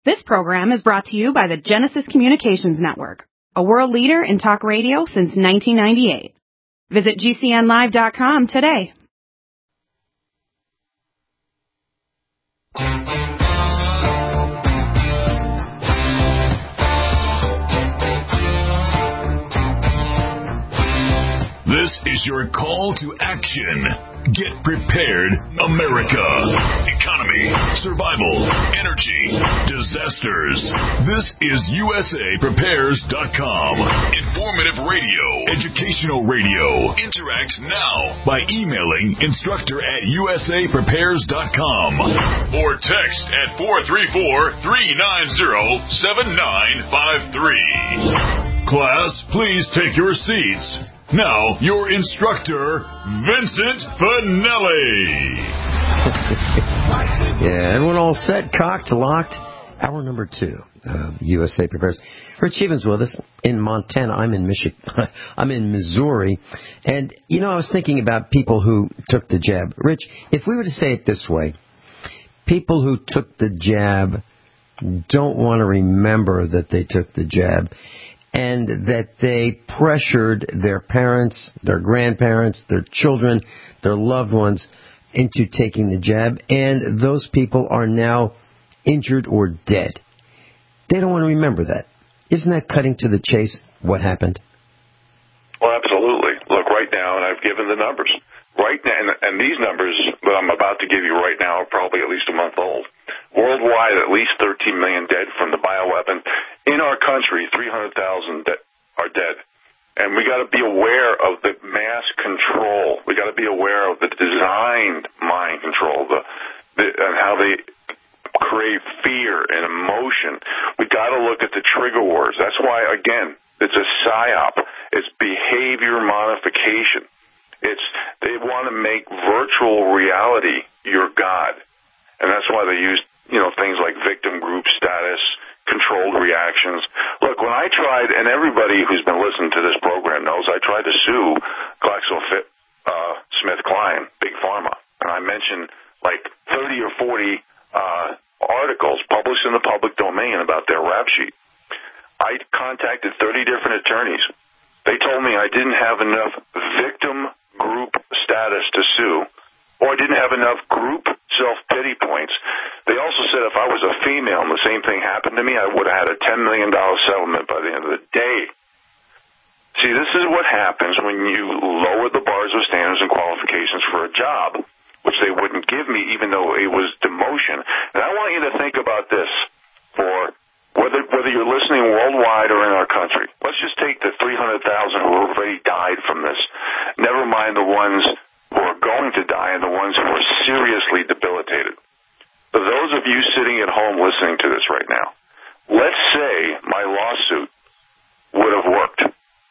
This program is brought to you by the Genesis Communications Network, a world leader in talk radio since 1998. Visit GCNlive.com today. This is your call to action. Get prepared, America. Economy, survival, energy, disasters. This is USAPrepares.com. Informative radio, educational radio. Interact now by emailing instructor@USAPrepares.com or text at 434-390-7953. Class, please take your seats. Now, your instructor, Vincent Finelli. Yeah, everyone all set, cocked, locked. Hour number 2 of USA Prepares. Rich Evans with us in Montana. I'm in Michigan. I'm in Missouri. And, I was thinking about people who took the jab. Rich, if we were to say it this way, people who took the jab don't want to remember that they took the jab, and that they pressured their parents, their grandparents, their children, their loved ones into taking the jab, and those people are now injured or dead. They don't want to remember that. Isn't that cutting to the chase what happened? Well, absolutely. Look, right now, and I've given the numbers. Right now, and these numbers that I'm about to give you right now are probably at least a month old. Worldwide, at least 13 million dead from the bioweapon. In our country, 300,000 are dead. And we got to be aware of the mass control. We got to be aware of the designed mind control, and how they create fear and emotion. We got to look at the trigger words. That's why, again, it's a psyop. It's behavior modification. They want to make virtual reality your God. And that's why they use, things like victim group status, controlled reactions. Look, when I tried, and everybody who's been listening to this program knows, I tried to sue GlaxoSmithKline, Big Pharma. And I mentioned like 30 or 40 articles published in the public domain about their rap sheet. I contacted 30 different attorneys. They told me I didn't have enough victim group status to sue, or I didn't have enough group self-pity points. They also said if I was a female and the same thing happened to me, I would have had a $10 million settlement by the end of the day. See, this is what happens when you lower the bars of standards and qualifications for a job, which they wouldn't give me even though it was demotion. And I want you to think about this for whether you're listening worldwide or in our country. Let's just take the 300,000 who already died from this. Never mind the ones who are going to die and the ones who are seriously debilitated. For those of you sitting at home listening to this right now, let's say my lawsuit would have worked.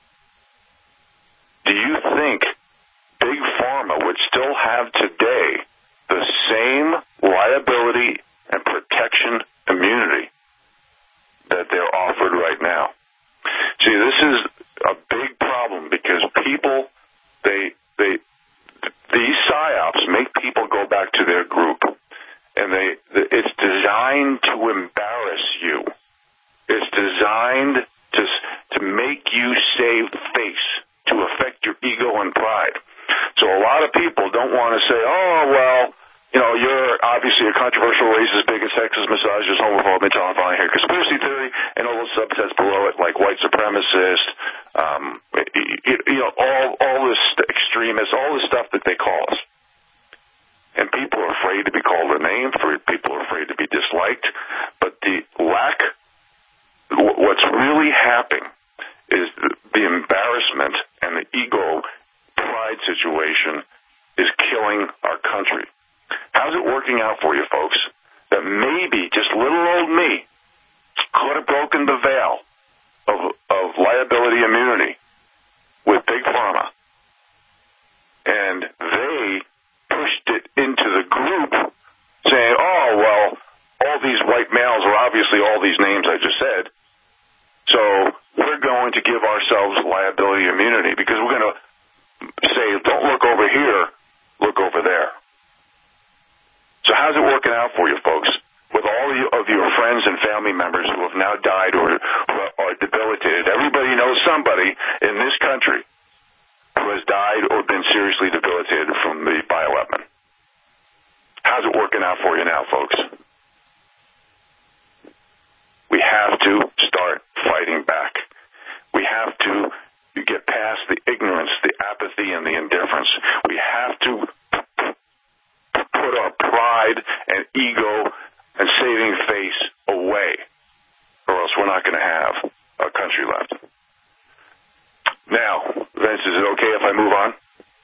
Do you think Big Pharma would still have today the same liability and protection immunity that they're offered right now? See, this is a big problem because people, these psyops make people go back to their group, and it's designed to embarrass you. It's designed to make you save face, to affect your ego and pride. So a lot of people don't want to say, oh, well, you're obviously a controversial racist, bigot, sexist, misogynist, homophobe, following here, conspiracy theory, and all the subsets below it, like white supremacist, all this extremist, all this stuff that they call us. And people are afraid to be called a name, people are afraid to be disliked, but what's really happening is the embarrassment and the ego pride situation is killing our country. How's it working out for you, folks? That maybe just little old me could have broken the veil of liability immunity with Big Pharma. And they pushed it into the group saying, oh, well, all these white males are obviously all these names I just said. So we're going to give ourselves liability immunity because we're going to say, don't look over here, look over there. So how's it working out for you, folks? With all of your friends and family family members who have now died or are debilitated. Everybody knows somebody in this country who has died or been seriously debilitated from the bioweapon. How's it working out for you now, folks? We have to start fighting back. We have to get past the ignorance, the apathy, and the indifference. We have to put our pride and ego and saving face away, or else we're not going to have a country left. Now, Vince, is it okay if I move on?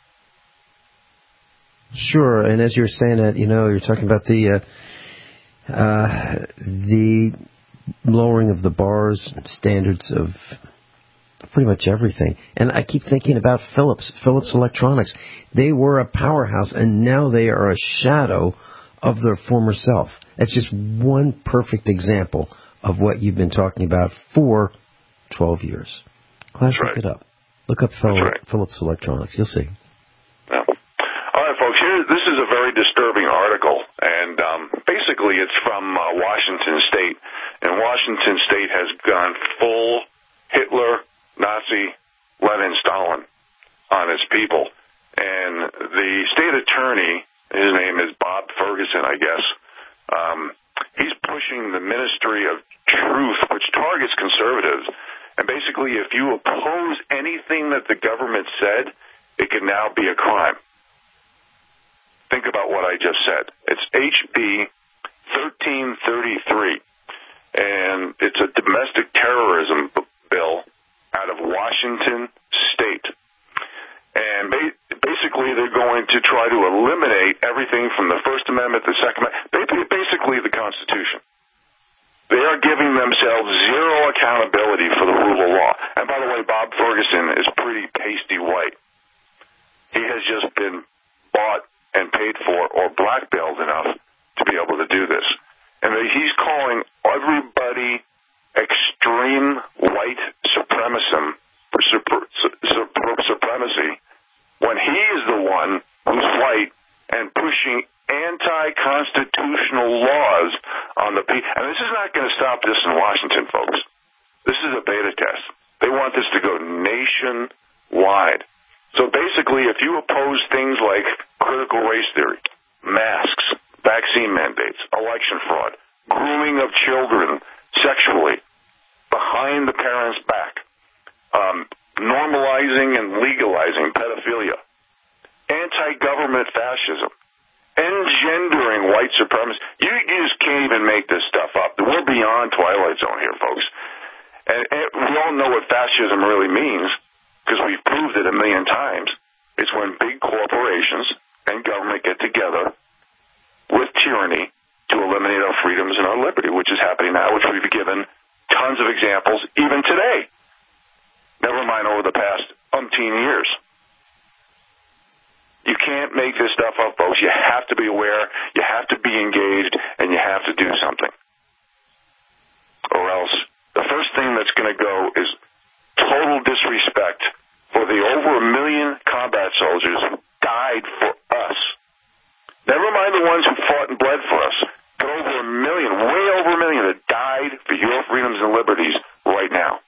Sure. And as you're saying that, you're talking about the lowering of the bars, standards of pretty much everything. And I keep thinking about Philips Electronics. They were a powerhouse, and now they are a shadow of their former self. That's just one perfect example of what you've been talking about for 12 years. Class, look it up. Look up Philips Electronics. You'll see. Yeah. All right, folks. This is a very disturbing article, and basically it's from Washington State. And Washington State has gone full Hitler, Nazi, Lenin, Stalin on its people. And the state attorney, his name is Bob Ferguson, I guess, he's pushing the Ministry of Truth, which targets conservatives. And basically, if you oppose anything that the government said, it can now be a crime. Think about what I just said. It's HB 1333, and it's a domestic terrorism bill out of Washington State. And basically, they're going to try to eliminate everything from the First Amendment, the Second Amendment, basically the Constitution. They are giving themselves zero accountability for the rule of law. And by the way, Bob Ferguson is pretty pasty white. He has just been bought and paid for or blackmailed enough to be able to do this. And he's calling everybody extreme white supremacy when he is the one who's white and pushing anti-constitutional laws on the people. And this is not going to stop this in Washington, folks. This is a beta test. They want this to go nationwide. So basically, if you oppose things like critical race theory, masks, vaccine mandates, election fraud, grooming of children sexually behind the parents' back, normalizing and legalizing pedophilia, anti-government fascism, engendering white supremacy. You just can't even make this stuff up. We're beyond Twilight Zone here, folks. And we all know what fascism really means because we've proved it a million times. It's when big corporations and government get together with tyranny to eliminate our freedoms and our liberty, which is happening now, which we've given tons of examples even today. Never mind over the past umpteen years. You can't make this stuff up, folks. You have to be aware, you have to be engaged, and you have to do something. Or else the first thing that's going to go is total disrespect for the over 1 million combat soldiers who died for us. Never mind the ones who fought and bled for us, but over 1 million, way over 1 million that died for your freedoms and liberties right now.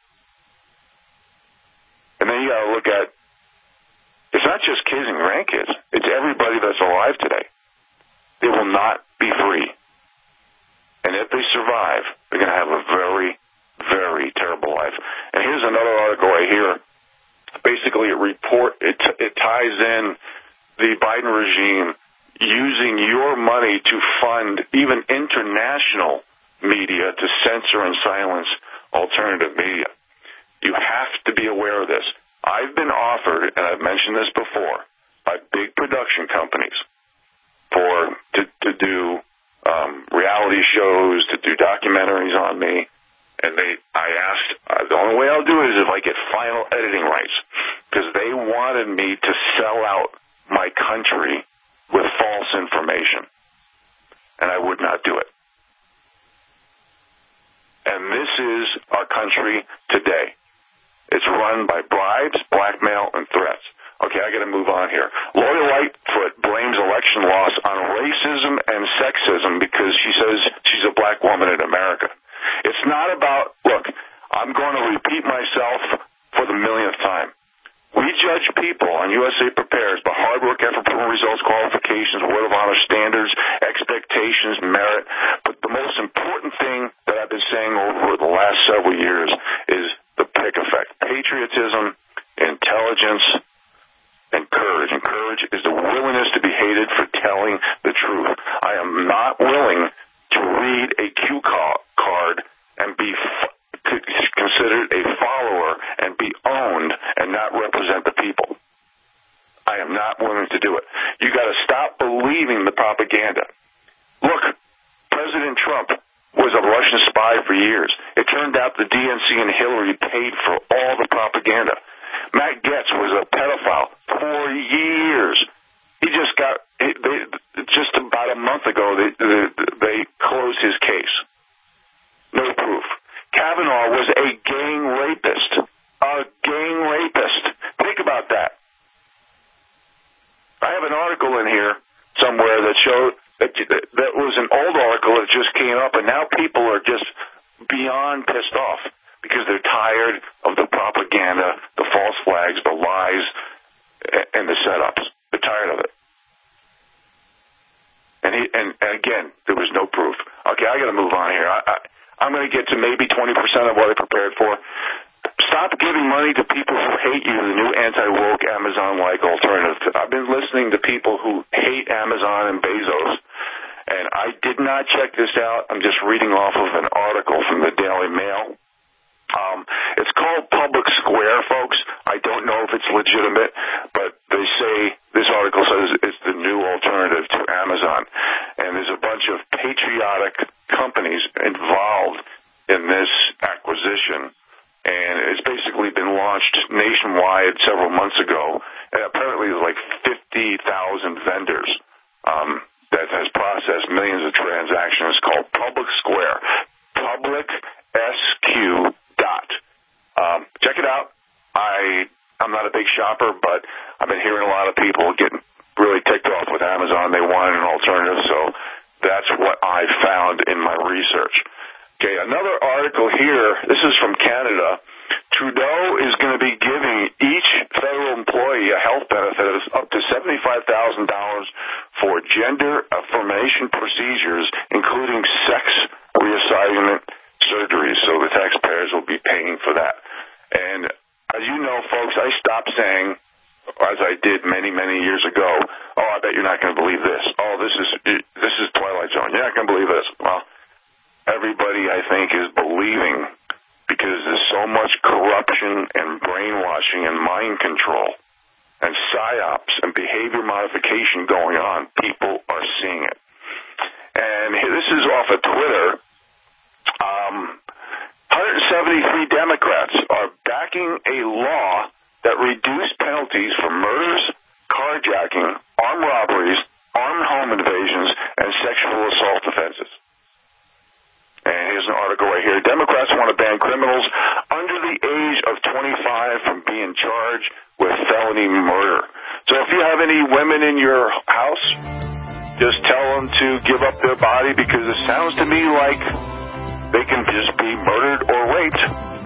And then you got to look at, it's not just kids and grandkids. It's everybody that's alive today. They will not be free. And if they survive, they're going to have a very, very terrible life. And here's another article right here. Basically, it ties in the Biden regime using your money to fund even international media to censor and silence alternative media. You have to be aware of this. I've been offered, and I've mentioned this before, by big production companies to do reality shows, to do documentaries on me. And I asked, the only way I'll do it is if I get final editing rights, because they wanted me to sell out my country with false information. And I would not do it. And this is our country today. It's run by bribes, blackmail, and threats. Okay, I got to move on here. Lori Lightfoot blames election loss on racism and sexism because she says she's a black woman in America. not about, look, I'm going to repeat myself for the millionth time. We judge people on USA Prepares by hard work, effort, proven results, qualifications, word of honor, standards, expectations, merit. But the most important thing that I've been saying over the last several years is the pick effect. Patriotism, intelligence, and courage. And courage is the willingness to be hated for telling the truth. I am not willing to read a cue card and be considered a follower and be owned and not represent the people. I am not willing to do it. You got to stop believing the propaganda. Look, President Trump was a Russian spy for years. It turned out the DNC and Hillary paid for all the propaganda. Matt Gaetz was a pedophile for years. He just got, just about a month ago, they closed his case. No proof. Kavanaugh was a gang rapist. A gang rapist. Think about that. I have an article in here somewhere that showed that was an old article that just came up, and now people are just beyond pissed off because they're tired of the propaganda, the false flags, the lies, and the setups. They're tired of it. And again, there was no proof. Okay, I got to move on here. I'm going to get to maybe 20% of what I prepared for. Stop giving money to people who hate you, the new anti-woke Amazon-like alternative. I've been listening to people who hate Amazon and Bezos, and I did not check this out. I'm just reading off of an article from the Daily Mail. It's called Public Square, folks. I don't know if it's legitimate, but they say, this article says it's the new alternative to Amazon. And there's a bunch of patriotic companies involved in this acquisition. And it's basically been launched nationwide several months ago. And apparently there's like 50,000 vendors that has processed millions of transactions. It's called Public Square. PublicSQ. Check it out. I'm not a big shopper, but I've been hearing a lot of people getting really ticked off with Amazon. They wanted an alternative, so that's what I found in my research. Okay, another article here. This is from Canada. Trudeau is going to be giving each federal employee a health benefit of up to $75,000 for gender affirmation procedures, including sex reassignment surgeries. So the taxpayers will be paying for that. And as you know, folks, I stopped saying, as I did many, many years ago, oh, I bet you're not going to believe this. Oh, this is Twilight Zone. You're not going to believe this. Well, everybody, I think, is believing because there's so much corruption and brainwashing and mind control and psyops and behavior modification going on. People are seeing it. And this is off of Twitter. 173 Democrats are backing a law that reduced penalties for murders, carjacking, armed robberies, armed home invasions, and sexual assault offenses. And here's an article right here. Democrats want to ban criminals under the age of 25 from being charged with felony murder. So if you have any women in your house, just tell them to give up their body because it sounds to me like they can just be murdered or raped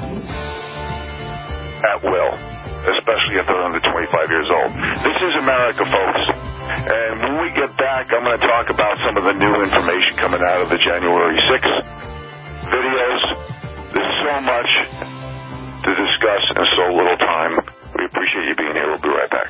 at will, especially if they're under 25 years old. This is America, folks. And when we get back, I'm going to talk about some of the new information coming out of the January 6th videos. There's so much to discuss in so little time. We appreciate you being here. We'll be right back.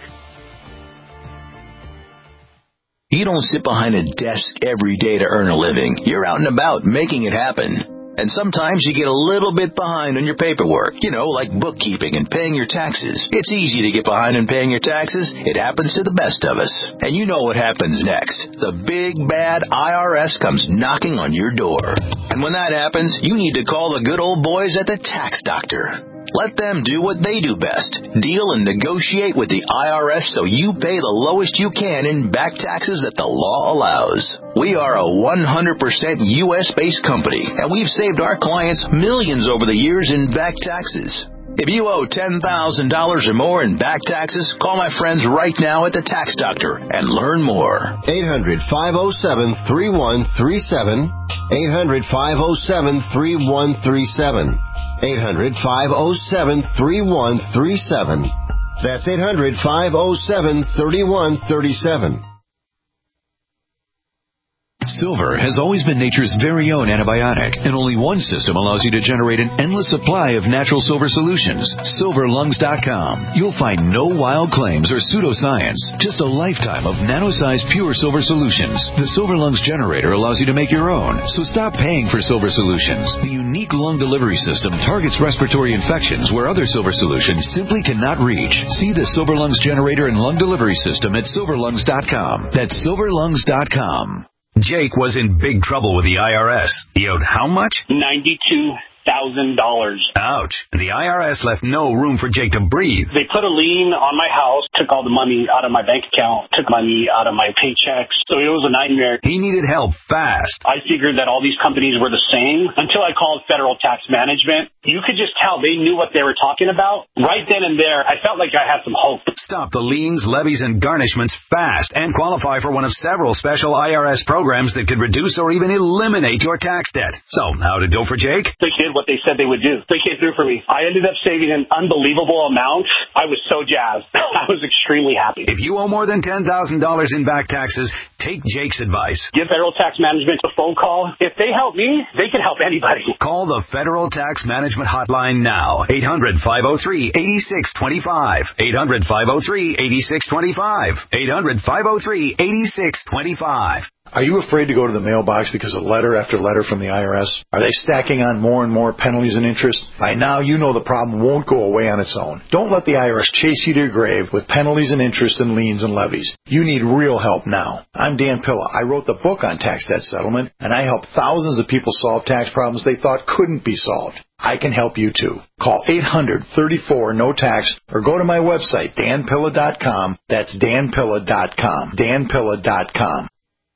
You don't sit behind a desk every day to earn a living. You're out and about making it happen. And sometimes you get a little bit behind on your paperwork, like bookkeeping and paying your taxes. It's easy to get behind in paying your taxes. It happens to the best of us. And you know what happens next. The big, bad IRS comes knocking on your door. And when that happens, you need to call the good old boys at the Tax Doctor. Let them do what they do best. Deal and negotiate with the IRS so you pay the lowest you can in back taxes that the law allows. We are a 100% U.S.-based company, and we've saved our clients millions over the years in back taxes. If you owe $10,000 or more in back taxes, call my friends right now at the Tax Doctor and learn more. 800-507-3137. 800-507-3137. 800-507-3137. That's 800-507-3137. Silver has always been nature's very own antibiotic, and only one system allows you to generate an endless supply of natural silver solutions. SilverLungs.com. You'll find no wild claims or pseudoscience, just a lifetime of nano-sized pure silver solutions. The Silver Lungs generator allows you to make your own, so stop paying for silver solutions. The unique lung delivery system targets respiratory infections where other silver solutions simply cannot reach. See the Silver Lungs generator and lung delivery system at SilverLungs.com. That's SilverLungs.com. Jake was in big trouble with the IRS. He owed how much? $92,000. Ouch. The IRS left no room for Jake to breathe. They put a lien on my house, took all the money out of my bank account, took money out of my paychecks. So it was a nightmare. He needed help fast. I figured that all these companies were the same until I called Federal Tax Management. You could just tell they knew what they were talking about. Right then and there, I felt like I had some hope. Stop the liens, levies, and garnishments fast and qualify for one of several special IRS programs that could reduce or even eliminate your tax debt. So, how did it go for Jake? They did what they said they would do. They came through for me. I ended up saving an unbelievable amount. I was so jazzed. I was extremely happy. If you owe more than $10,000 in back taxes, take Jake's advice. Give Federal Tax Management a phone call. If they help me, they can help anybody. Call the Federal Tax Management Hotline now. 800-503-8625. 800-503-8625. 800-503-8625. Are you afraid to go to the mailbox because of letter after letter from the IRS? Are they stacking on more and more penalties and interest? By now, you know the problem won't go away on its own. Don't let the IRS chase you to your grave with penalties and interest and liens and levies. You need real help now. I'm Dan Pilla. I wrote the book on tax debt settlement, and I helped thousands of people solve tax problems they thought couldn't be solved. I can help you too. Call 800-34-NO-TAX or go to my website, danpilla.com. That's danpilla.com. danpilla.com.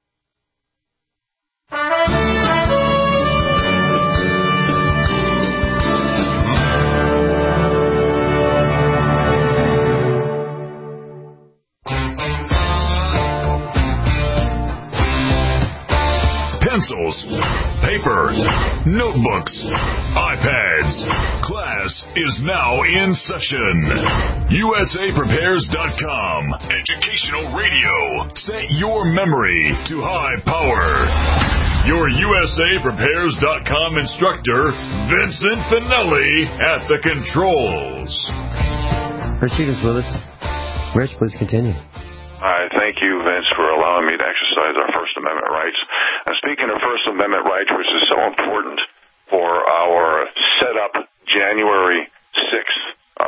Pencils, paper, notebooks, iPads. Class is now in session. USAPrepares.com. Educational radio. Set your memory to high power. Your USAPrepares.com instructor, Vincent Finelli, at the controls. Rich Evans with us. Rich, please continue. Hi, thank you, Vince, for allowing me to exercise our First Amendment rights. And speaking of First Amendment rights, which is so important for our set-up January 6th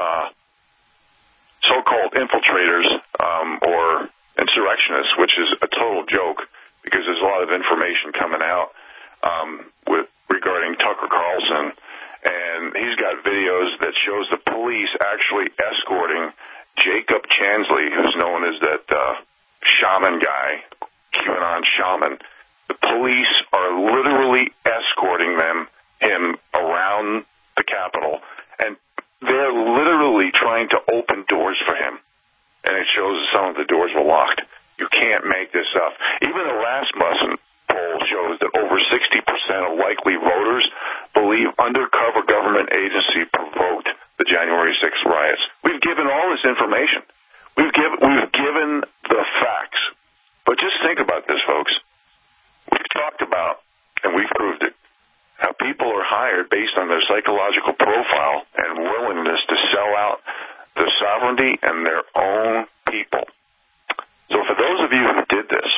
so-called infiltrators or insurrectionists, which is a total joke because there's a lot of information coming out regarding Tucker Carlson. And he's got videos that shows the police actually escorting Jacob Chansley, who's known as that shaman guy, QAnon shaman. The police are literally escorting him around the Capitol, and they're literally trying to open doors for him. And it shows that some of the doors were locked. You can't make this up. Even the Rasmussen poll shows that over 60% of likely voters believe undercover government agency provoked the January 6th riots. We've given all this information. We've given the facts. But just think about this, folks. We've talked about, and we've proved it, how people are hired based on their psychological profile and willingness to sell out their sovereignty and their own people. So for those of you who did this,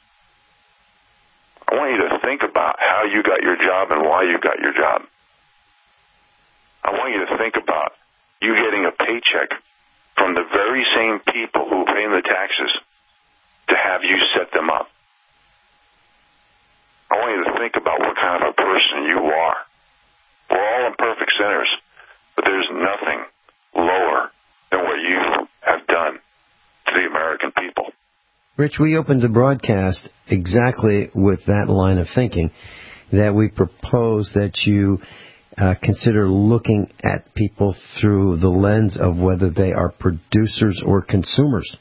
I want you to think about how you got your job and why you got your job. I want you to think about you getting a paycheck from the very same people who pay the taxes to have you set them up. I want you to think about what kind of a person you are. We're all imperfect sinners, but there's nothing lower than what you have done to the American people. Rich, we opened the broadcast exactly with that line of thinking, that we propose that you consider looking at people through the lens of whether they are producers or consumers.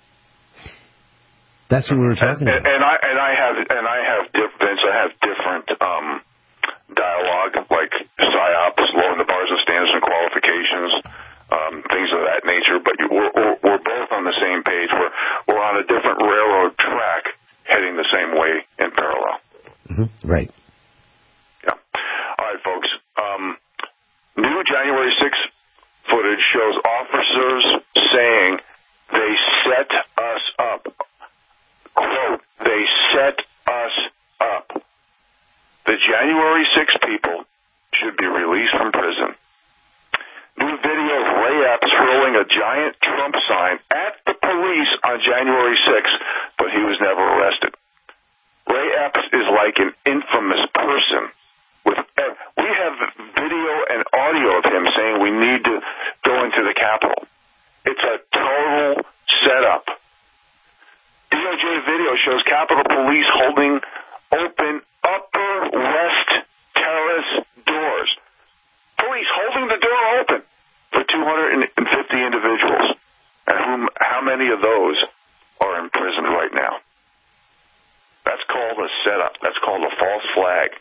That's what we were talking about. And I have, Vince, I have different dialogue, like PSYOPs, lowering the bars of standards and qualifications, things of that nature. But we're both on the same page. We're on a different railroad track, heading the same way in parallel. Mm-hmm. Right. Yeah. All right, folks. New January 6th footage shows officers saying they set us up. Quote, they set us up. The January 6 people should be released from prison. New video of Ray Epps hurling a giant Trump sign at the police on January 6th, but he was never arrested. Ray Epps is like an infamous person. We have video and audio of him saying we need to go into the Capitol. It's a total setup. DOJ video shows Capitol Police holding open Upper West Terrace doors. Police holding the door open for 250 individuals. And how many of those are imprisoned right now? That's called a setup. That's called a false flag.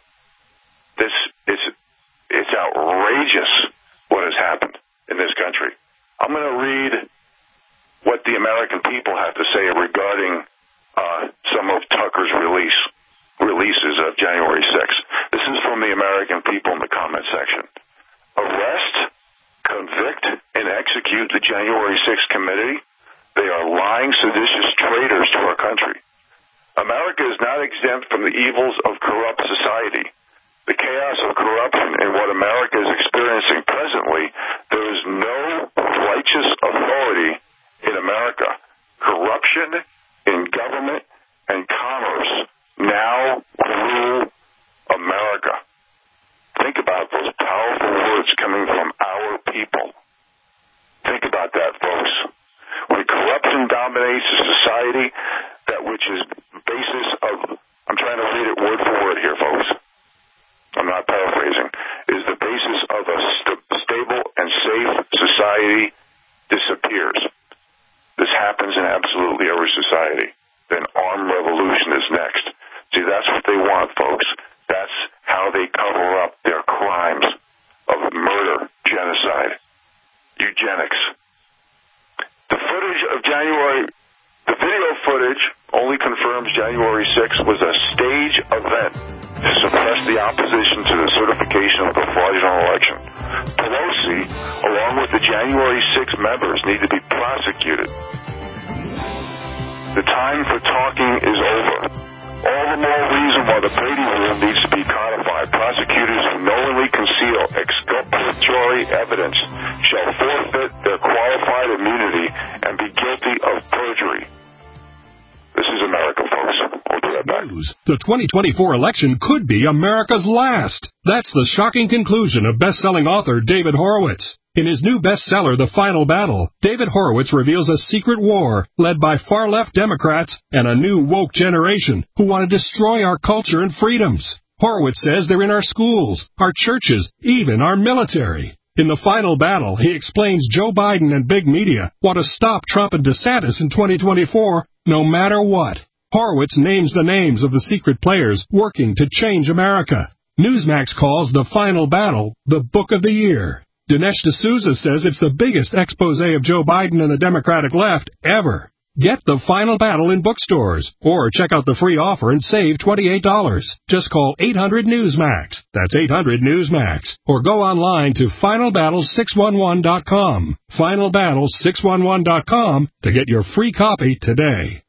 It's outrageous what has happened in this country. I'm going to read what the American people have to say regarding some of Tucker's releases of January 6th. This is from the American people in the comment section. Arrest, convict, and execute the January 6th committee. They are lying, seditious traitors to our country. America is not exempt from the evils of corrupt society. The chaos of corruption and what America is experiencing presently, there is no righteous authority in America. Corruption in government and commerce now rule America. Think about those powerful words coming from our people. Think about that, folks. When corruption dominates a society, that which is basis of, I'm trying to read it word for word here, folks. I'm not paraphrasing, is the basis of a stable and safe society disappears. This happens in absolutely every society. Then armed revolution is next. See, that's what they want, folks. That's how they cover up their crimes of murder, genocide, eugenics. The video footage only confirms January 6th was a stage event to suppress the opposition to the certification of the fraudulent election. Pelosi, along with the January 6 members, need to be prosecuted. The time for talking is over. All the more reason why the Brady rule needs to be codified. Prosecutors who knowingly conceal exculpatory evidence shall forfeit their qualified immunity and be guilty of perjury. This is America, folks. We'll be right back. The 2024 election could be America's last. That's the shocking conclusion of best-selling author David Horowitz. In his new bestseller, The Final Battle, David Horowitz reveals a secret war led by far-left Democrats and a new woke generation who want to destroy our culture and freedoms. Horowitz says they're in our schools, our churches, even our military. In The Final Battle, he explains Joe Biden and big media want to stop Trump and DeSantis in 2024 no matter what. Horowitz names the names of the secret players working to change America. Newsmax calls The Final Battle the book of the year. Dinesh D'Souza says it's the biggest expose of Joe Biden and the Democratic left ever. Get The Final Battle in bookstores, or check out the free offer and save $28. Just call 800-NEWSMAX. That's 800-NEWSMAX. Or go online to FinalBattle611.com. FinalBattle611.com to get your free copy today.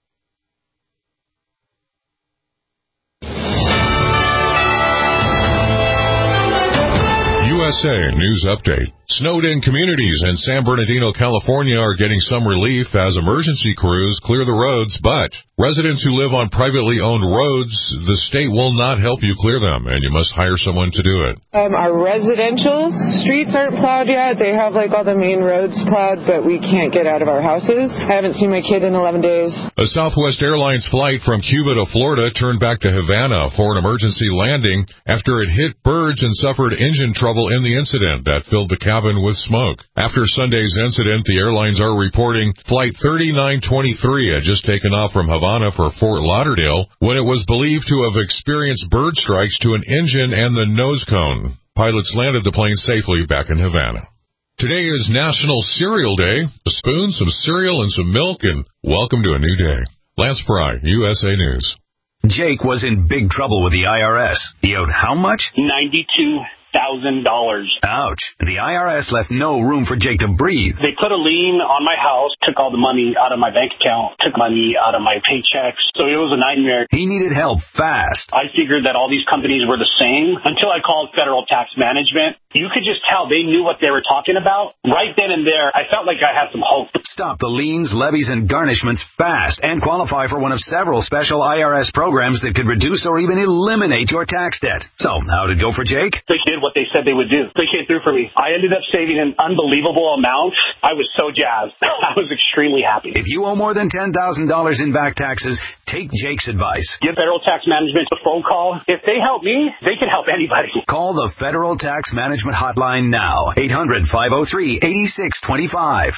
USA News Update. Snowed-in communities in San Bernardino, California are getting some relief as emergency crews clear the roads, but residents who live on privately owned roads, the state will not help you clear them, and you must hire someone to do it. Our residential streets aren't plowed yet. They have all the main roads plowed, but we can't get out of our houses. I haven't seen my kid in 11 days. A Southwest Airlines flight from Cuba to Florida turned back to Havana for an emergency landing after it hit birds and suffered engine trouble in in the incident that filled the cabin with smoke. After Sunday's incident, the airlines are reporting Flight 3923 had just taken off from Havana for Fort Lauderdale when it was believed to have experienced bird strikes to an engine and the nose cone. Pilots landed the plane safely back in Havana. Today is National Cereal Day. A spoon, some cereal, and some milk, and welcome to a new day. Lance Fry, USA News. Jake was in big trouble with the IRS. He owed how much? $92,000. Ouch. The IRS left no room for Jake to breathe. They put a lien on my house, took all the money out of my bank account, took money out of my paychecks. So it was a nightmare. He needed help fast. I figured that all these companies were the same until I called Federal Tax Management. You could just tell they knew what they were talking about. Right then and there, I felt like I had some hope. Stop the liens, levies, and garnishments fast and qualify for one of several special IRS programs that could reduce or even eliminate your tax debt. So, how did it go for Jake? They did what they said they would do. They came through for me. I ended up saving an unbelievable amount. I was so jazzed. I was extremely happy. If you owe more than $10,000 in back taxes, take Jake's advice. Give Federal Tax Management a phone call. If they help me, they can help anybody. Call the Federal Tax Management Hotline now. 800-503-8625.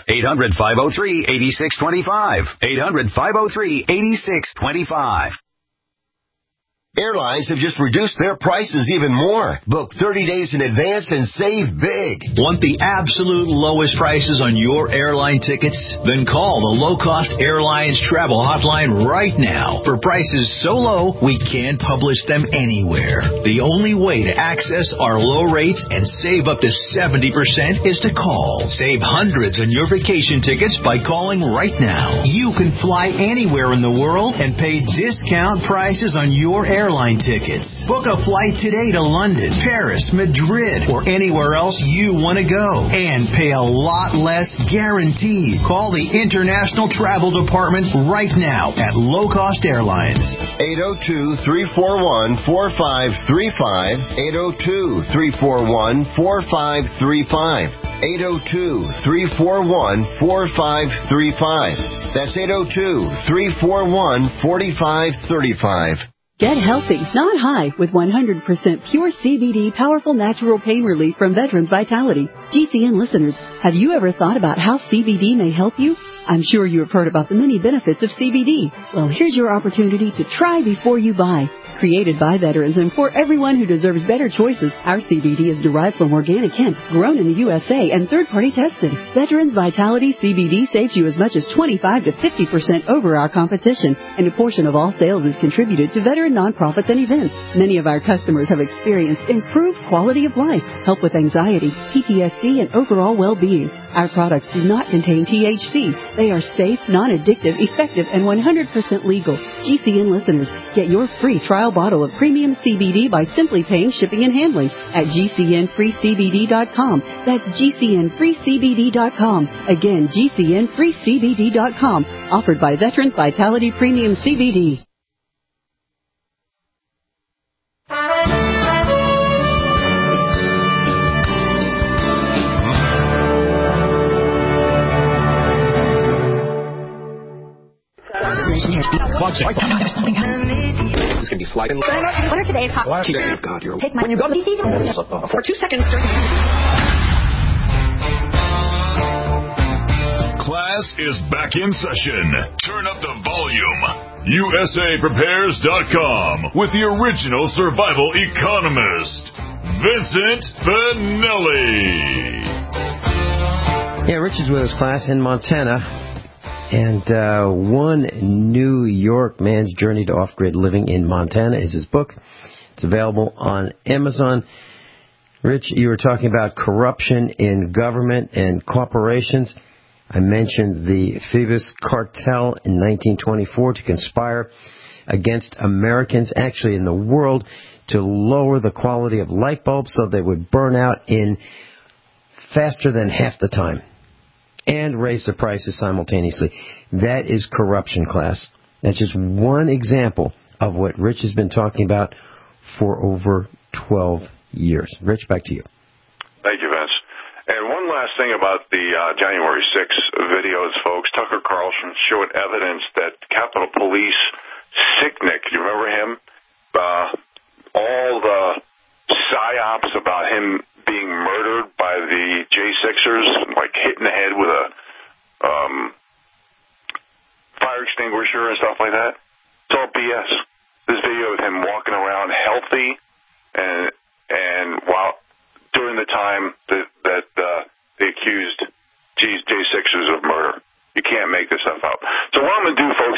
800-503-8625. 800-503-8625. Airlines have just reduced their prices even more. Book 30 days in advance and save big. Want the absolute lowest prices on your airline tickets? Then call the Low Cost Airlines Travel Hotline right now. For prices so low, we can't publish them anywhere. The only way to access our low rates and save up to 70% is to call. Save hundreds on your vacation tickets by calling right now. You can fly anywhere in the world and pay discount prices on your airline tickets. Book a flight today to London, Paris, Madrid, or anywhere else you want to go. And pay a lot less guaranteed. Call the International Travel Department right now at Low Cost Airlines. 802-341-4535. 802-341-4535. 802-341-4535. That's 802-341-4535. Get healthy, not high, with 100% pure CBD powerful natural pain relief from Veterans Vitality. GCN listeners, have you ever thought about how CBD may help you? I'm sure you have heard about the many benefits of CBD. Well, here's your opportunity to try before you buy. Created by veterans and for everyone who deserves better choices, our CBD is derived from organic hemp, grown in the USA, and third-party tested. Veterans Vitality CBD saves you as much as 25 to 50% over our competition, and a portion of all sales is contributed to veteran nonprofits and events. Many of our customers have experienced improved quality of life, help with anxiety, PTSD, and overall well-being. Our products do not contain THC. They are safe, non-addictive, effective, and 100% legal. GCN listeners, get your free trial bottle of premium CBD by simply paying shipping and handling at GCNFreeCBD.com. That's GCNFreeCBD.com. Again, GCNFreeCBD.com. Offered by Veterans Vitality Premium CBD. There's something happening. This can be sliding. What are today's hot? God, you're take my when you go to for 2 seconds. Class is back in session. Turn up the volume. USAPrepares.com with the original survival economist, Vincent Finelli. Yeah, Rich is with us, class, in Montana. And One New York Man's Journey to Off-Grid Living in Montana is his book. It's available on Amazon. Rich, you were talking about corruption in government and corporations. I mentioned the Phoebus Cartel in 1924 to conspire against Americans, actually in the world, to lower the quality of light bulbs so they would burn out in faster than half the time, and raise the prices simultaneously. That is corruption, class. That's just one example of what Rich has been talking about for over 12 years. Rich, back to you. Thank you, Vince. And one last thing about the January 6th videos, folks. Tucker Carlson showed evidence that Capitol Police Sicknick, you remember him? All the psyops about him being murdered the time that they accused J6ers of murder. You can't make this stuff up. So what I'm going to do, folks,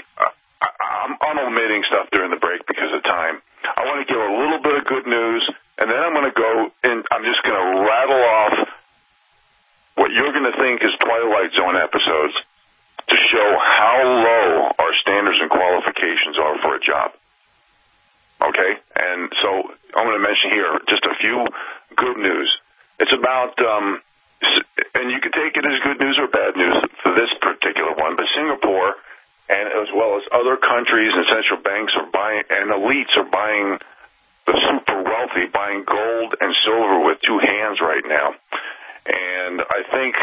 I'm omitting stuff during the break because of time. I want to give a little bit of good news, and then I'm going to go and I'm just going to rattle off what you're going to think is Twilight Zone episodes to show how low our standards and qualifications are for a job. Okay? And so I'm going to mention here just a few good news. It's about, and you can take it as good news or bad news for this particular one, but Singapore, and as well as other countries and central banks are buying, and elites are buying, the super wealthy buying gold and silver with two hands right now. And I think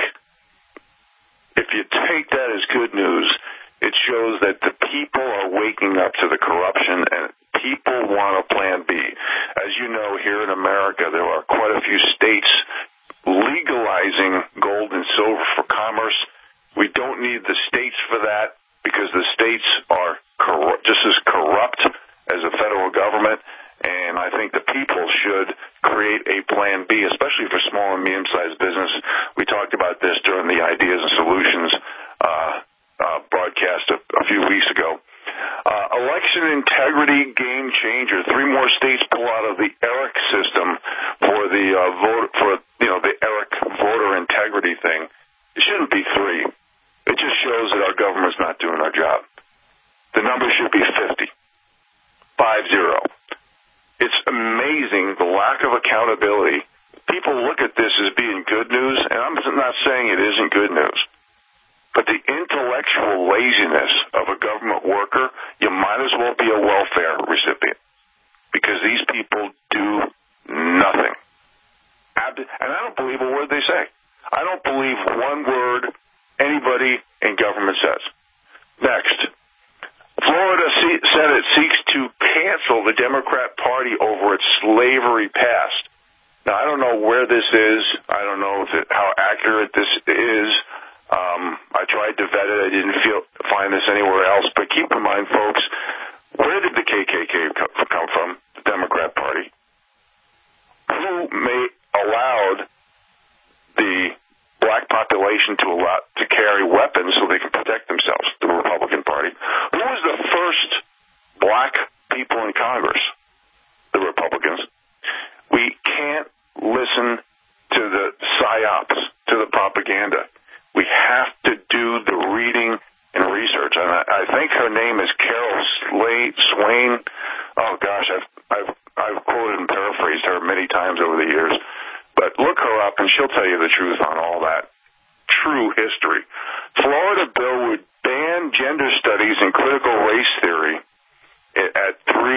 if you take that as good news, it shows that the people are waking up to the corruption and people want a plan B. As you know, here in America, there are quite a few states legalizing gold and silver for commerce. We don't need the states for that because the states are just as corrupt as the federal government. And I think the people should create a plan B, especially for small and medium-sized business. We talked about this during the Ideas and Solutions broadcast a few weeks ago. Election integrity game changer. 3 more states pull out of the ERIC system for the the ERIC voter integrity thing. It shouldn't be 3. It just shows that our government's not doing our job. The number should be 50. 50. It's amazing the lack of accountability. People look at this as being good news, and I'm not saying it isn't good news. But the intellectual laziness of a government worker, you might as well be a welfare recipient because these people do nothing. And I don't believe a word they say. I don't believe one word anybody in government says. Next. Florida Senate seeks to cancel the Democrat Party over its slavery past. Now, I don't know where this is. I don't know how accurate this is. I tried to vet it. I didn't find this anywhere else. But keep in mind, folks, where did the KKK come from, the Democrat Party? Who allowed the black population to carry weapons so they can protect themselves? The Republican Party. Who was the first black people in Congress? The Republicans. We can't listen to the psyops, to the propaganda. We have to do the reading and research. And I think her name is Carol Swain. Oh gosh, I've quoted and paraphrased her many times over the years. But look her up and she'll tell you the truth on all that true history. Florida bill would ban gender studies and critical race theory at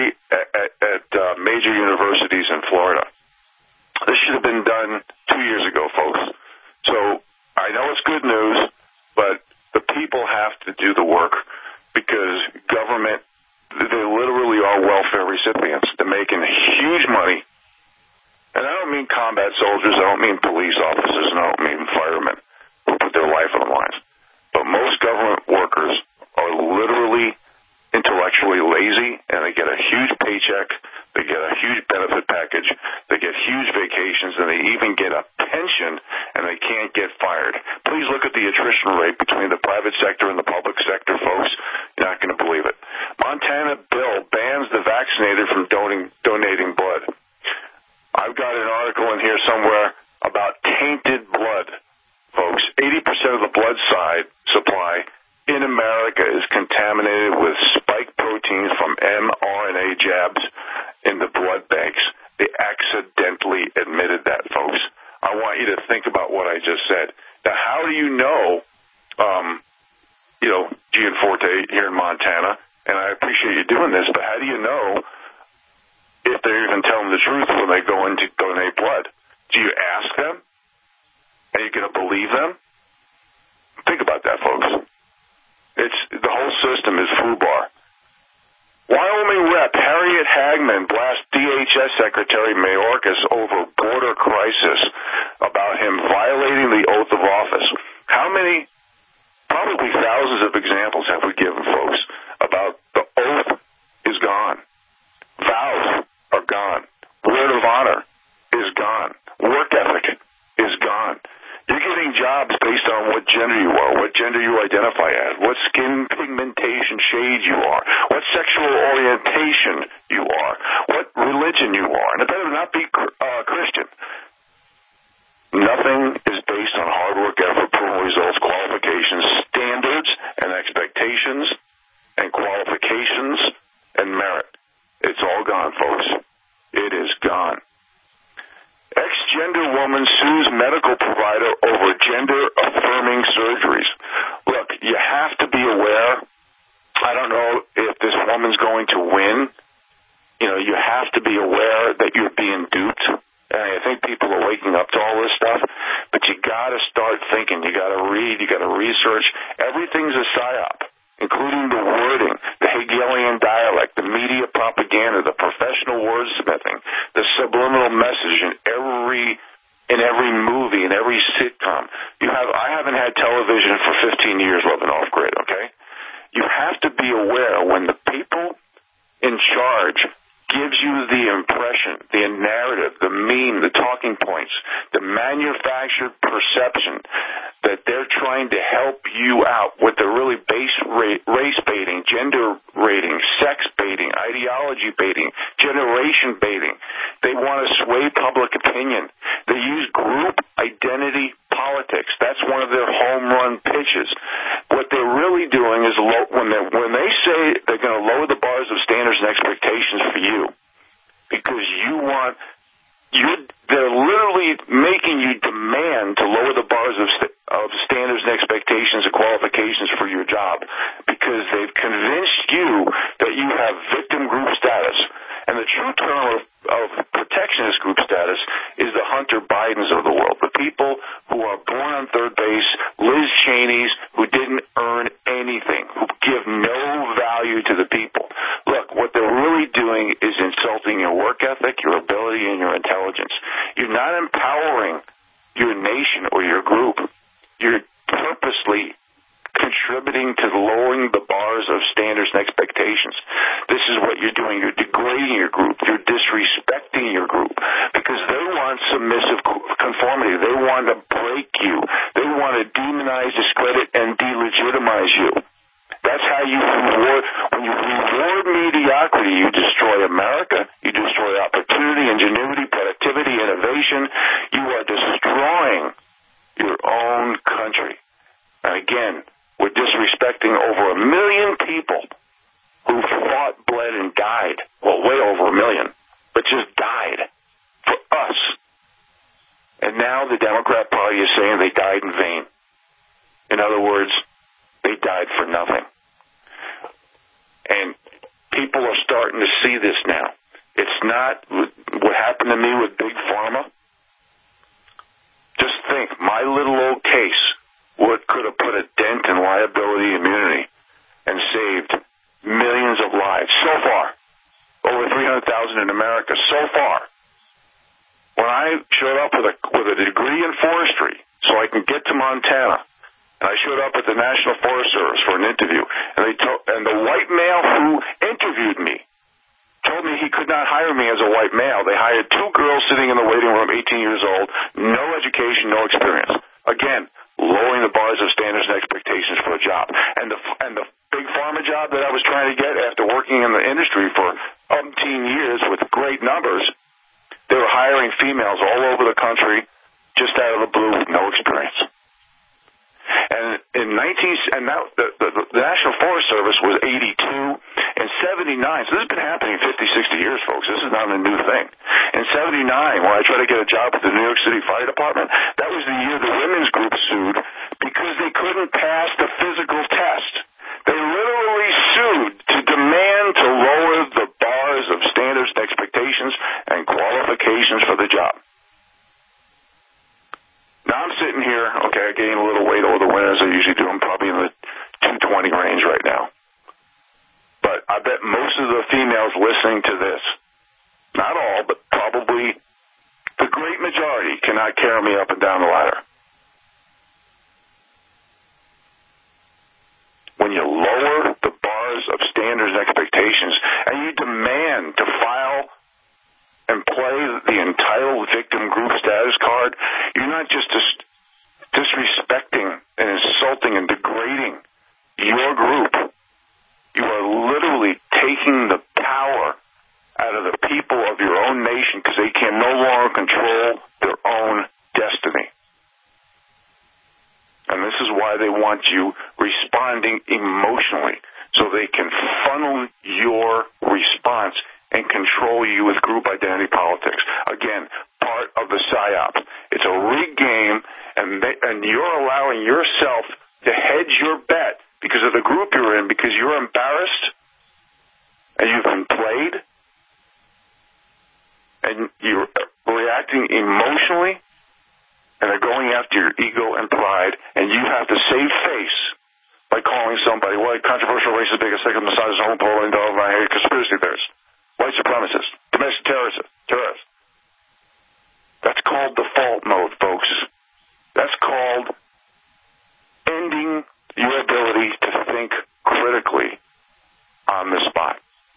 major universities in Florida. This should have been done 2 years ago, folks. So I know it's good news, but the people have to do the work because government, they literally are welfare recipients. They're making huge money. And I don't mean combat soldiers, I don't mean police officers, and I don't mean firemen who put their life on the line. But most government workers are literally intellectually lazy, and they get a huge paycheck, they get a huge benefit package, they get huge vacations, and they even get a pension, and they can't get fired. Please look at the attrition rate between the private sector and the public sector, folks. You're not going to believe it. Montana bill bans the vaccinated from donating blood. I've got an article in here somewhere about tainted blood, folks. 80% of the blood supply in America is contaminated with spike proteins from mRNA jabs in the blood banks. They accidentally admitted that, folks. I want you to think about what I just said. Now, how do you know, Gianforte here in Montana, and I appreciate you doing this, but how do you know if they're even telling the truth when they go in to donate blood? Do you ask them? Are you going to believe them? Think about that, folks. The whole system is FUBAR. Wyoming Rep. Harriet Hagman blasts DHS Secretary Mayorkas over border crisis about him violating the oath of office. How many, probably thousands of examples have we given, folks, about the oath is gone. Vows are gone. Word of honor is gone. Work jobs based on what gender you are, what gender you identify as, what skin pigmentation shade you are, what sexual orientation you are, what religion you are. And it better not be Christian. Nothing is based on hard work, effort, proven results, qualifications, standards, and expectations, and qualifications, and merit. It's all gone, folks. It is gone. Ex-gender woman sues medical provider over gender-affirming surgeries. Look, you have to be aware. I don't know if this woman's going to win. You know, you have to be aware that you're being duped. And I think people are waking up to all this stuff. But you got to start thinking. You got to read. You got to research. Everything's a psyop, including the wording, the Hegelian dialect, the media propaganda, the professional wordsmithing, the subliminal message in every movie, in every sitcom. I haven't had television for 15 years living off grid, okay? You have to be aware when the people in charge gives you the impression, the narrative, the meme, the talking points, the manufactured perception that they're trying to help you out with the really base race baiting, gender rating, sex baiting, ideology baiting, generation baiting. They want to sway public opinion. They use group identity politics. That's one of their home run pitches. What they're really doing is when they say they're going to lower the bars of standards and expectations for you, because they're literally making you demand to lower the bars of standards and expectations and qualifications for your job, because they've convinced you that you have victim group status. And the true term of protectionist group status is the Hunter Bidens of the world, the people who are born on third base, Liz Cheney's, who didn't earn anything, who give no value to the people. Look, what they're really doing is insulting your work ethic, your ability, and your intelligence. You're not empowering your nation or your group. You're purposely contributing to lowering the bars of standards and expectations. This is what you're doing. You're degrading your group. You're disrespecting your group because they want submissive conformity. They want to break you. They want to demonize, discredit, and delegitimize you. That's how you reward. When you reward mediocrity, you destroy America. You destroy opportunity, ingenuity, productivity, innovation. You are destroying your own country. And again, we're disrespecting over 1 million people who fought, bled, and died. Well, way over 1 million, but just died for us. And now the Democrat Party is saying they died in vain. In other words, they died for nothing. And people are starting to see this now. It's not what happened to me with Big Pharma. Just think, my little old case could have put a dent in liability immunity and saved millions of lives. So far, over 300,000 in America. So far, when I showed up with a degree in forestry, so I can get to Montana, and I showed up at the National Forest Service for an interview, and the white male who interviewed me told me he could not hire me as a white male. They hired 2 girls sitting in the waiting room, 18 years old, no education, no experience. Again, lowering the bars of standards and expectations for a job. And the Big Pharma job that I was trying to get after working in the industry for umpteen years with great numbers, they were hiring females all over the country just out of the blue with no experience. And the National Forest Service was 82 and 79. So this has been happening 50, 60 years, folks. This is not a new thing. In 79, when I tried to get a job with the New York City Fire Department, that was the year the women's group sued because they couldn't pass the physical test. They literally sued to demand to lower the bars of standards and expectations and qualifications for the job. Now I'm sitting here, okay, I gained a little weight over the winter as I usually do. I'm probably in the 220 range right now. But I bet most of the females listening to this, not all, but probably the great majority, cannot carry me up and down the ladder. When you lower the bars of standards and expectations and you demand to file and play the entitled victim group status card, you're not just disrespecting why they want you responding emotionally, so they can funnel your response and control you with group identity politics. Again, part of the PSYOP. It's a rigged game, and you're allowing yourself to hedge your bet because of the group you're in, because you're embarrassed and you've been played, and you're reacting emotionally, and they're going after your ego and pride, and you have to save face by calling somebody white, controversial, racist, bigot, sexist, misogynist, homophobe, intolerant, conspiracy theorist, white supremacist, domestic terrorist. That's called default mode, folks. That's called ending your ability to think critically on the spot.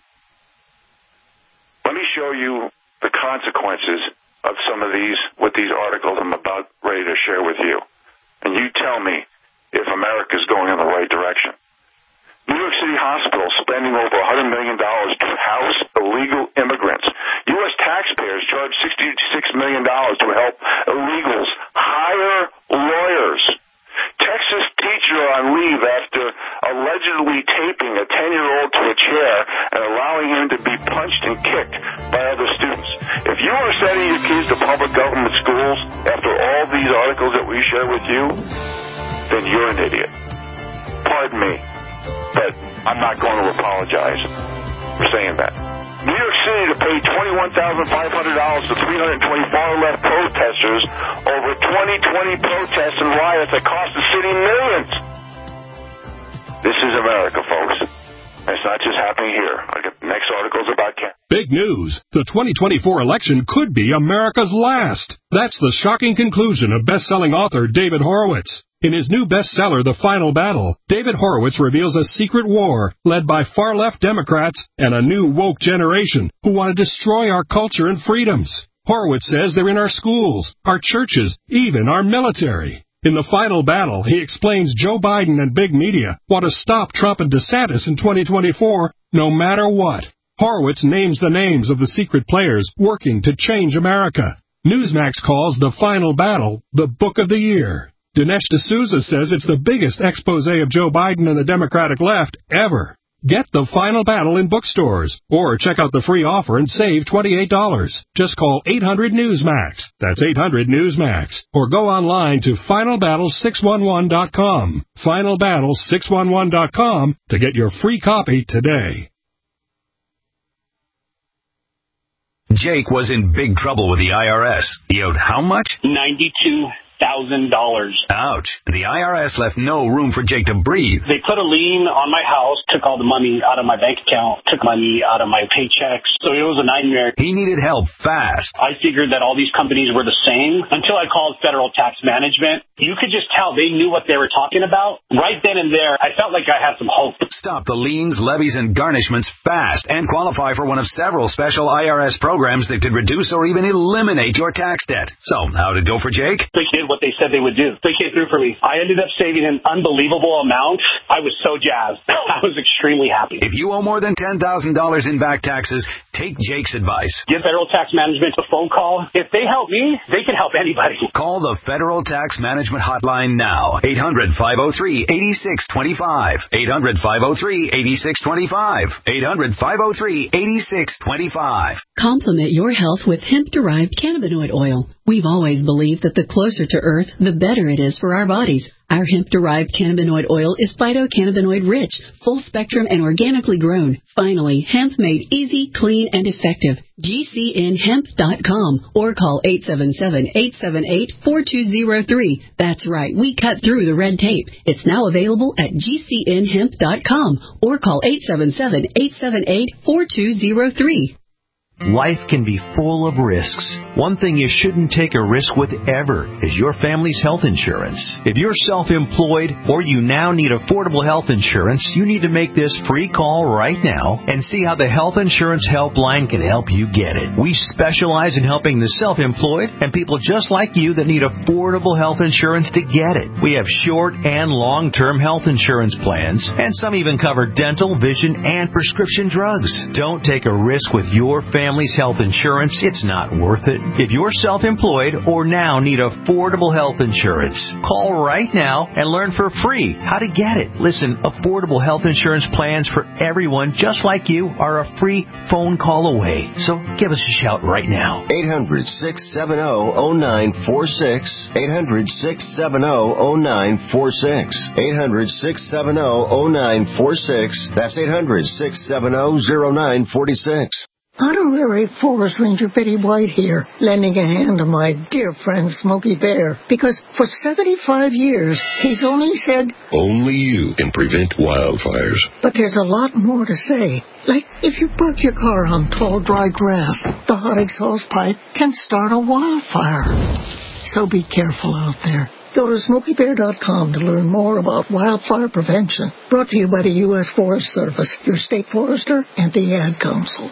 Let me show you the consequences of some of these, with these articles I'm about ready to share with you. And you tell me if America's going in the right direction. New York City hospitals spending over $100 million to house illegal immigrants. U.S. taxpayers charge $66 million to help illegals hire lawyers. Texas teacher on leave after allegedly taping a 10-year-old to a chair and allowing him to be punched and kicked by other students. If you are sending your kids to public government schools after all these articles that we share with you, then you're an idiot. Pardon me, but I'm not going to apologize for saying that. New York City to pay $21,500 to 320 far-left protesters over 2020 protests and riots that cost the city millions. This is America, folks. It's not just happening here. I get the next articles about Canada. Big news. The 2024 election could be America's last. That's the shocking conclusion of best-selling author David Horowitz. In his new bestseller, The Final Battle, David Horowitz reveals a secret war led by far-left Democrats and a new woke generation who want to destroy our culture and freedoms. Horowitz says they're in our schools, our churches, even our military. In The Final Battle, he explains Joe Biden and big media want to stop Trump and DeSantis in 2024 no matter what. Horowitz names the names of the secret players working to change America. Newsmax calls The Final Battle the book of the year. Dinesh D'Souza says it's the biggest expose of Joe Biden and the Democratic left ever. Get The Final Battle in bookstores, or check out the free offer and save $28. Just call 800-NEWSMAX. That's 800-NEWSMAX. Or go online to FinalBattle611.com. FinalBattle611.com to get your free copy today. Jake was in big trouble with the IRS. He owed how much? $92,000. Ouch. The IRS left no room for Jake to breathe. They put a lien on my house, took all the money out of my bank account, took money out of my paychecks. So it was a nightmare. He needed help fast. I figured that all these companies were the same until I called Federal Tax Management. You could just tell they knew what they were talking about. Right then and there, I felt like I had some hope. Stop the liens, levies, and garnishments fast and qualify for one of several special IRS programs that could reduce or even eliminate your tax debt. So, how did it go for Jake? They did what they said they would do. They came through for me. I ended up saving an unbelievable amount. I was so jazzed. I was extremely happy. If you owe more than $10,000 in back taxes, take Jake's advice. Give Federal Tax Management a phone call. If they help me, they can help anybody. Call the Federal Tax Management Hotline now. 800-503-8625. 800-503-8625. 800-503-8625. Complement your health with hemp-derived cannabinoid oil. We've always believed that the closer to Earth, the better it is for our bodies. Our hemp-derived cannabinoid oil is phytocannabinoid-rich, full-spectrum, and organically grown. Finally, hemp made easy, clean, and effective. GCNhemp.com or call 877-878-4203. That's right, we cut through the red tape. It's now available at GCNhemp.com or call 877-878-4203. Life can be full of risks. One thing you shouldn't take a risk with ever is your family's health insurance. If you're self-employed or you now need affordable health insurance, you need to make this free call right now and see how the Health Insurance Helpline can help you get it. We specialize in helping the self-employed and people just like you that need affordable health insurance to get it. We have short and long-term health insurance plans, and some even cover dental, vision, and prescription drugs. Don't take a risk with your family family's health insurance, it's not worth it. If you're self-employed or now need affordable health insurance, call right now and learn for free how to get it. Listen, affordable health insurance plans for everyone just like you are a free phone call away. So give us a shout right now. 800-670-0946. 800-670-0946. 800-670-0946. That's 800-670-0946. Honorary Forest Ranger Betty White here, lending a hand to my dear friend Smokey Bear, because for 75 years, he's only said, only you can prevent wildfires. But there's a lot more to say. Like, if you park your car on tall, dry grass, the hot exhaust pipe can start a wildfire. So be careful out there. Go to SmokeyBear.com to learn more about wildfire prevention. Brought to you by the U.S. Forest Service, your state forester, and the Ad Council.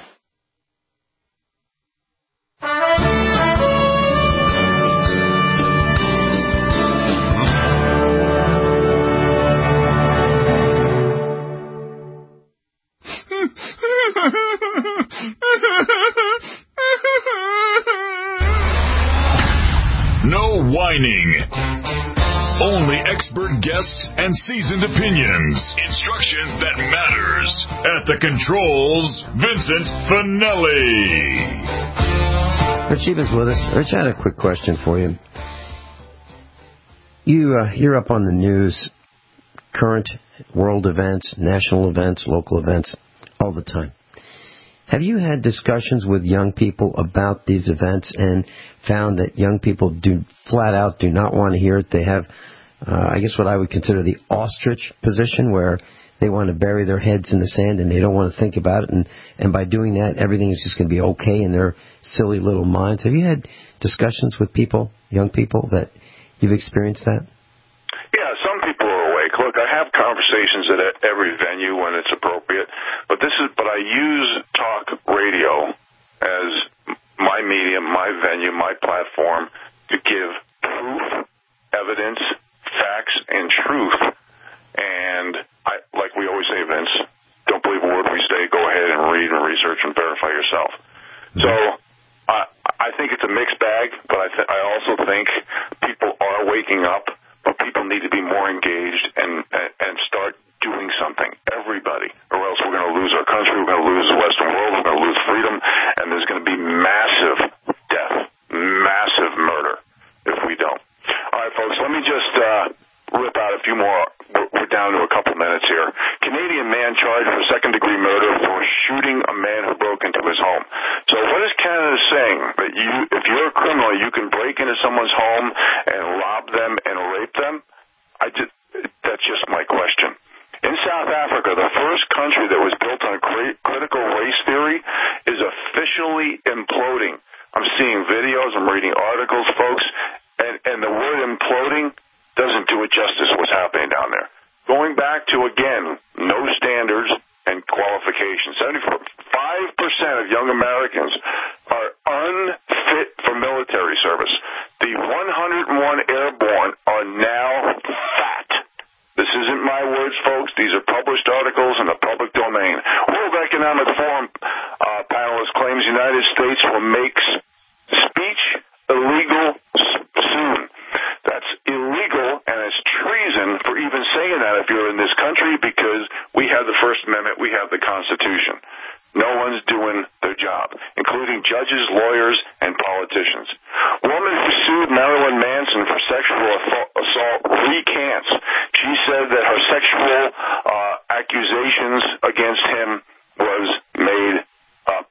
No whining. Only expert guests and seasoned opinions. Instruction that matters. At the controls, Vincent Finelli. Rich Evans with us. Rich, I had a quick question for you. You're up on the news, current world events, national events, local events, all the time. Have you had discussions with young people about these events and found that young people do flat out do not want to hear it? They have, I guess, what I would consider the ostrich position, where they want to bury their heads in the sand and they don't want to think about it. And by doing that, everything is just going to be okay in their silly little minds. Have you had discussions with people, young people, that you've experienced that? Yeah, some people are awake. Look, I have conversations at every venue when it's appropriate, but I use talk radio as my medium, my venue, my platform to give proof, evidence, facts, and truth. And like we always say, Vince, don't believe a word we say. Go ahead and read and research and verify yourself. So I think it's a mixed bag, but I also think people are waking up. But people need to be more engaged and start doing something, everybody, or else we're going to lose our country, we're going to lose the Western world, we're going to lose freedom, and there's going to be massive death, massive murder if we don't. All right, folks, let me just rip out a few more. We're down to a couple minutes here. Canadian man charged for second-degree murder for shooting a man who broke into his home. So what is Canada saying? That if you're a criminal, you can break into someone's home and rob them and rape them? That's just my question. In South Africa, the first country that was built on critical race theory is officially imploding. I'm seeing videos, I'm reading articles, folks, and the word imploding doesn't do it justice what's happening down there. Going back to, again, no standards and qualifications. 75% of young Americans are unfit for military service. The 101 airborne are now fat. This isn't my words, folks. These are published articles in the public domain. World Economic Forum panelist claims the United States will make speech illegal soon. That's illegal, and it's treason for even saying that if you're in this country, because we have the First Amendment, we have the Constitution. No one's doing their job, including judges, lawyers, and politicians. Woman who sued Marilyn Manson for sexual assault recants. She said that her sexual accusations against him was made up.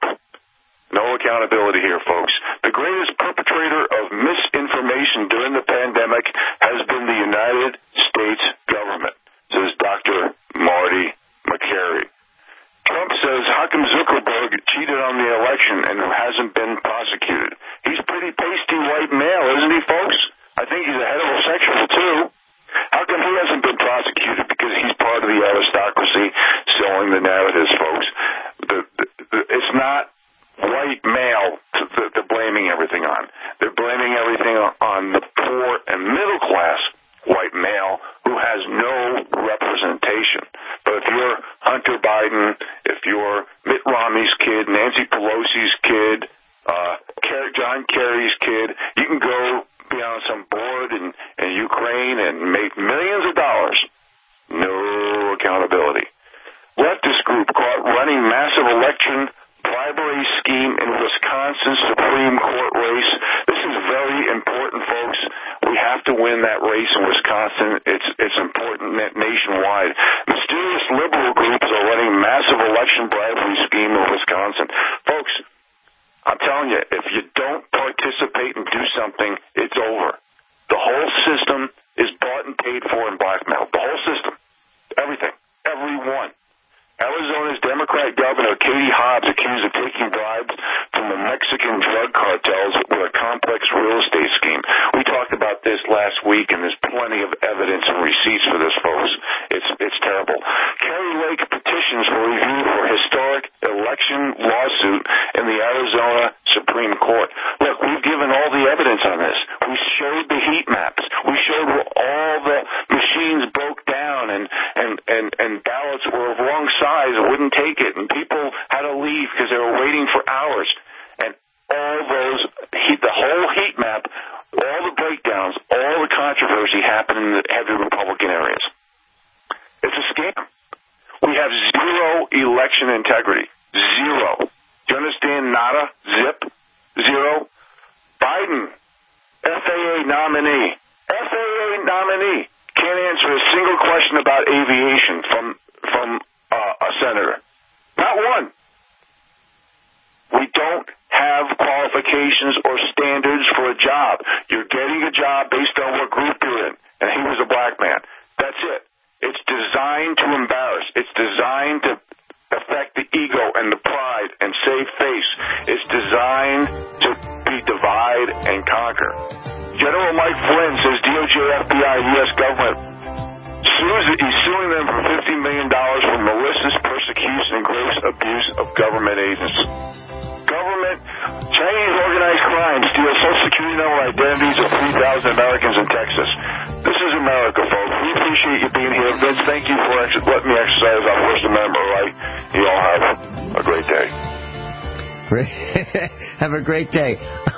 No accountability here, folks. The greatest perpetrator of misinformation during the pandemic has been the United States government, says Dr. Marty McCary. Trump says, how come Zuckerberg cheated on the election and hasn't been prosecuted? He's pretty pasty white male, isn't he, folks? I think he's a heterosexual, too. How come he hasn't been prosecuted? Because he's part of the aristocracy selling the narratives, folks. It's not white male they're blaming everything on. They're blaming everything on the poor and middle class white male who has no representation. But if you're Hunter Biden, if you're Mitt Romney's kid, Nancy Pelosi's kid, Ukraine and make millions of dollars. No accountability. Leftist group caught running massive election bribery scheme in Wisconsin Supreme Court race. This is very important, folks. We have to win that race in Wisconsin. It's important nationwide. Mysterious liberal groups are running massive election bribery scheme in Wisconsin. Folks, I'm telling you, if you don't participate and do something, it's over. The whole system is bought and paid for and blackmailed. The whole system. Everything. Everyone. Arizona's Democrat Governor Katie Hobbs accused of taking bribes from the Mexican drug cartels with a complex real estate scheme. We talked about this last week, and there's plenty of evidence and receipts for this, folks. It's terrible. Kerry Lake petitions for review for historic election lawsuit in the Arizona Supreme Court. Look, we've given all the evidence on this. We showed the heat maps. We showed where all the machines broke down and ballots were of wrong size and wouldn't take it, and people had to leave because they were waiting for hours. And all those, the whole heat map, all the breakdowns, all the controversy happened in the heavy Republican areas. It's a scam. We have zero election integrity. Zero. Do you understand? Nada. Zip. Zero. Biden, FAA nominee. FAA nominee. Can't answer a single question about aviation from a senator. Not one. We don't have qualifications or standards for a job. You're getting a job based on what group you're in. And he was a black man. That's it. It's designed to embarrass. It's designed to affect the ego and the pride and save face. It's designed to be divide and conquer. General Mike Flynn says DOJ, FBI, U.S. government he's suing them for $50 million for malicious persecution and gross abuse of government agents. Government, Chinese organized crime steals Social Security number identities of 3,000 Americans in Texas. This is America, folks. We appreciate you being here. Vince, thank you for letting me exercise our First Amendment right. You all have a great day. Have a great day.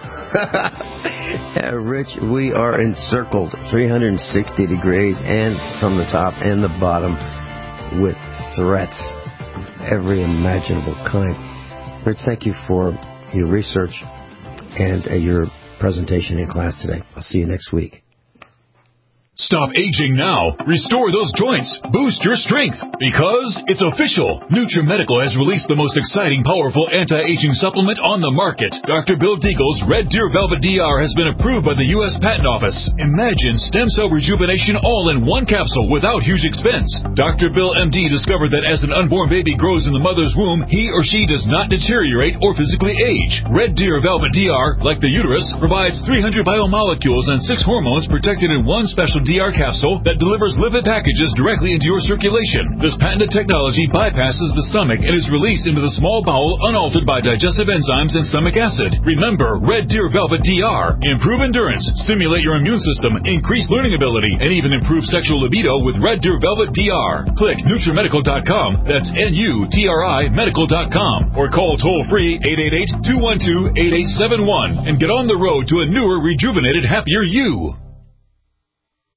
Rich, we are encircled 360 degrees and from the top and the bottom with threats of every imaginable kind. Rich, thank you for your research and your presentation in class today. I'll see you next week. Stop aging now. Restore those joints. Boost your strength. Because it's official. NutriMedical has released the most exciting, powerful anti-aging supplement on the market. Dr. Bill Deagle's Red Deer Velvet DR has been approved by the U.S. Patent Office. Imagine stem cell rejuvenation all in one capsule without huge expense. Dr. Bill MD discovered that as an unborn baby grows in the mother's womb, he or she does not deteriorate or physically age. Red Deer Velvet DR, like the uterus, provides 300 biomolecules and 6 hormones protected in one special DR capsule that delivers lipid packages directly into your circulation. This patented technology bypasses the stomach and is released into the small bowel unaltered by digestive enzymes and stomach acid. Remember, Red Deer Velvet DR. Improve endurance, stimulate your immune system, increase learning ability, and even improve sexual libido with Red Deer Velvet DR. Click NutriMedical.com, that's NUTRI Medical.com, or call toll-free 888-212-8871 and get on the road to a newer, rejuvenated, happier you.